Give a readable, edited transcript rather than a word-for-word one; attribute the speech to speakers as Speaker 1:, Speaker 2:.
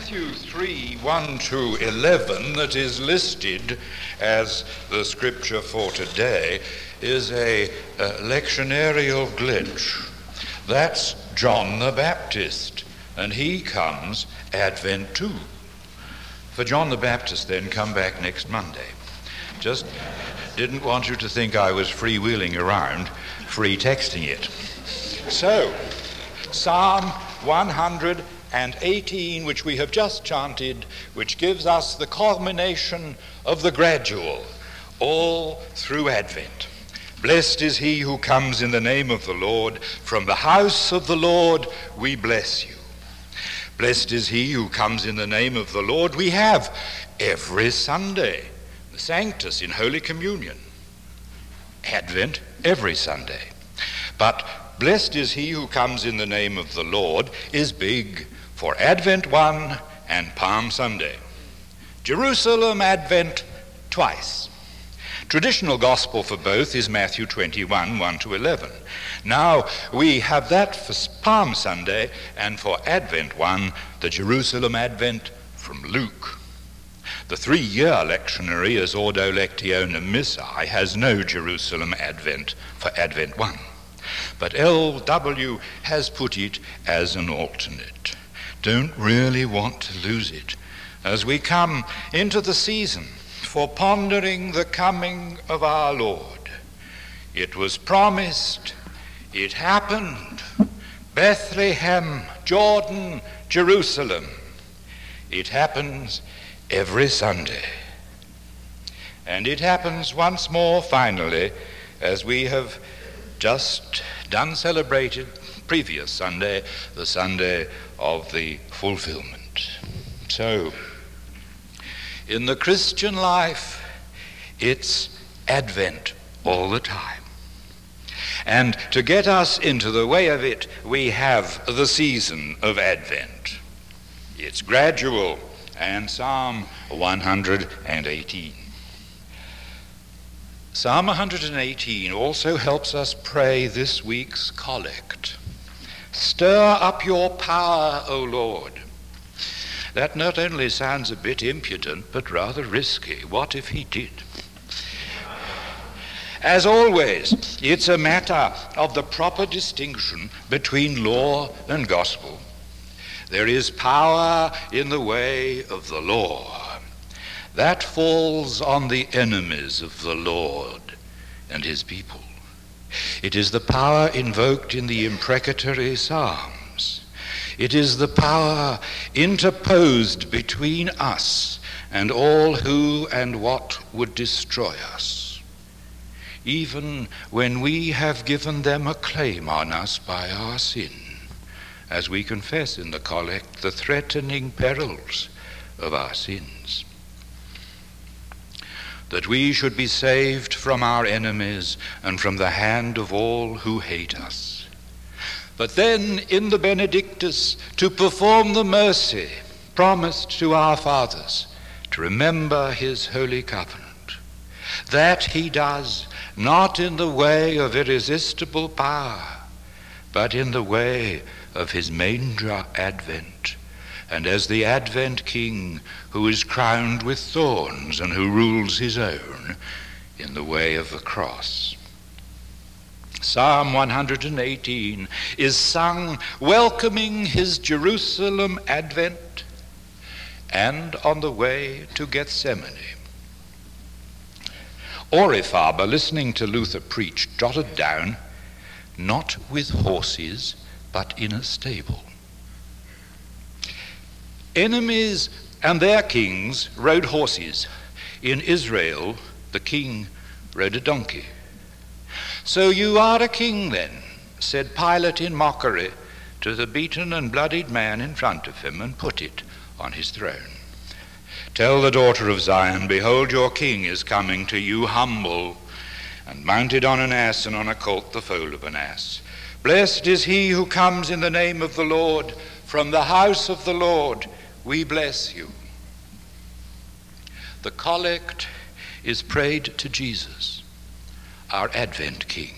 Speaker 1: Matthew 3:1-11 that is listed as the scripture for today is a lectionarial glitch. That's John the Baptist, and he comes Advent 2. For John the Baptist, then, come back next Monday. Just didn't want you to think I was freewheeling around, free texting it. So, Psalm 118, which we have just chanted, which gives us the culmination of the gradual, all through Advent. Blessed is he who comes in the name of the Lord. From the house of the Lord we bless you. Blessed is he who comes in the name of the Lord. We have every Sunday the Sanctus in Holy Communion. Advent every Sunday. But blessed is he who comes in the name of the Lord is big for Advent 1 and Palm Sunday. Jerusalem Advent twice. Traditional gospel for both is Matthew 21, 1-11. Now, we have that for Palm Sunday, and for Advent 1, the Jerusalem Advent from Luke. The 3-year lectionary as Ordo Lectionum Missae has no Jerusalem Advent for Advent 1. But L.W. has put it as an alternate. Don't really want to lose it as we come into the season for pondering the coming of our Lord. It was promised, it happened. Bethlehem, Jordan, Jerusalem. It happens every Sunday. And it happens once more, finally, as we have just celebrated previous Sunday, the Sunday of the fulfillment. So, in the Christian life, it's Advent all the time. And to get us into the way of it, we have the season of Advent. It's gradual, and Psalm 118. Psalm 118 also helps us pray this week's collect. Stir up your power, O Lord. That not only sounds a bit impudent, but rather risky. What if he did? As always, it's a matter of the proper distinction between law and gospel. There is power in the way of the law. That falls on the enemies of the Lord and his people. It is the power invoked in the imprecatory Psalms. It is the power interposed between us and all who and what would destroy us, even when we have given them a claim on us by our sin, as we confess in the collect the threatening perils of our sins. That we should be saved from our enemies and from the hand of all who hate us. But then in the Benedictus, to perform the mercy promised to our fathers, to remember his holy covenant. That he does not in the way of irresistible power, but in the way of his manger Advent, and as the Advent King who is crowned with thorns and who rules his own in the way of the cross. Psalm 118 is sung welcoming his Jerusalem Advent and on the way to Gethsemane. Aurifaber, listening to Luther preach, jotted down, not with horses, but in a stable. Enemies and their kings rode horses. In Israel, the king rode a donkey. So you are a king then, said Pilate in mockery to the beaten and bloodied man in front of him, and put it on his throne. Tell the daughter of Zion, behold, your king is coming to you humble, and mounted on an ass, and on a colt the foal of an ass. Blessed is he who comes in the name of the Lord. From the house of the Lord we bless you. The collect is prayed to Jesus, our Advent King.